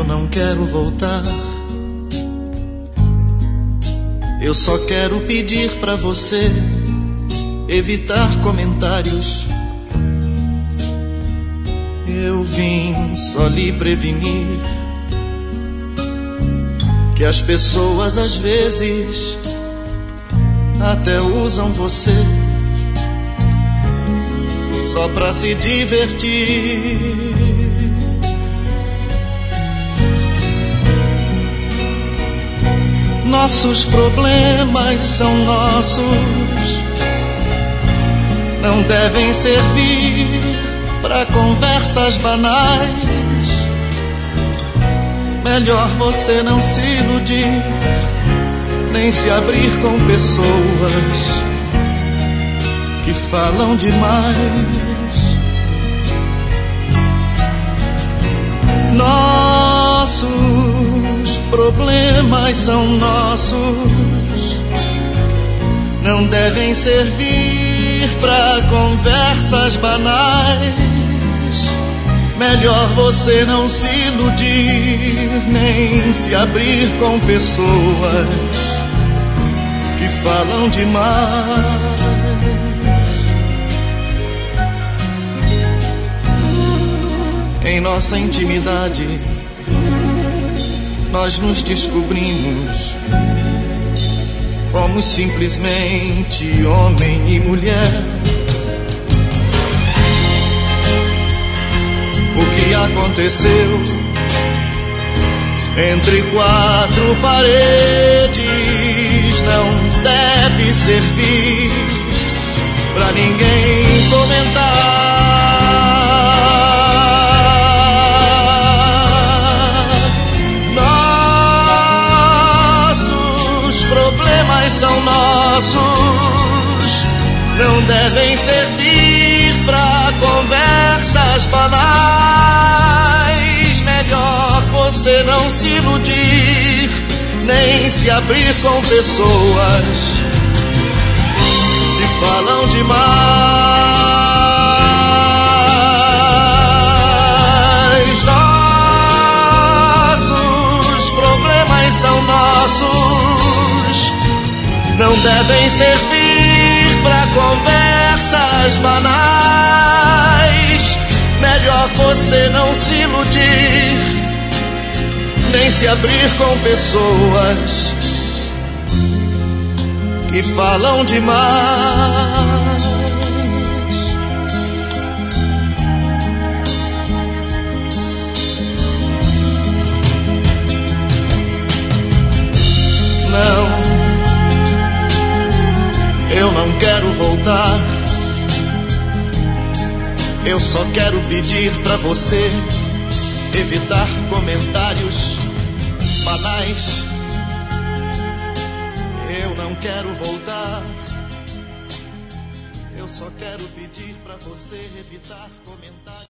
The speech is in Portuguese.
não quero voltar. Eu só quero pedir pra você evitar comentários. Eu vim só lhe prevenir que as pessoas às vezes até usam você só pra se divertir. Nossos problemas são nossos, não devem servir pra conversas banais. Melhor você não se iludir, nem se abrir com pessoas que falam demais. Nossos problemas são nossos, não devem servir pra conversas banais. Melhor você não se iludir, nem se abrir com pessoas que falam demais. Em nossa intimidade, nós nos descobrimos. Fomos simplesmente homem e mulher. O que aconteceu entre quatro paredes não deve servir pra ninguém comentar. Nossos problemas são nossos, não devem servir pra conversas banais. Melhor você não se iludir, nem se abrir com pessoas que falam demais. Nossos problemas são nossos, não devem servir pra conversas banais. Melhor você não se iludir, nem se abrir com pessoas que falam demais. Não, eu não quero voltar. Eu só quero pedir pra você evitar comentários banais. Eu não quero voltar. Eu só quero pedir pra você evitar comentários.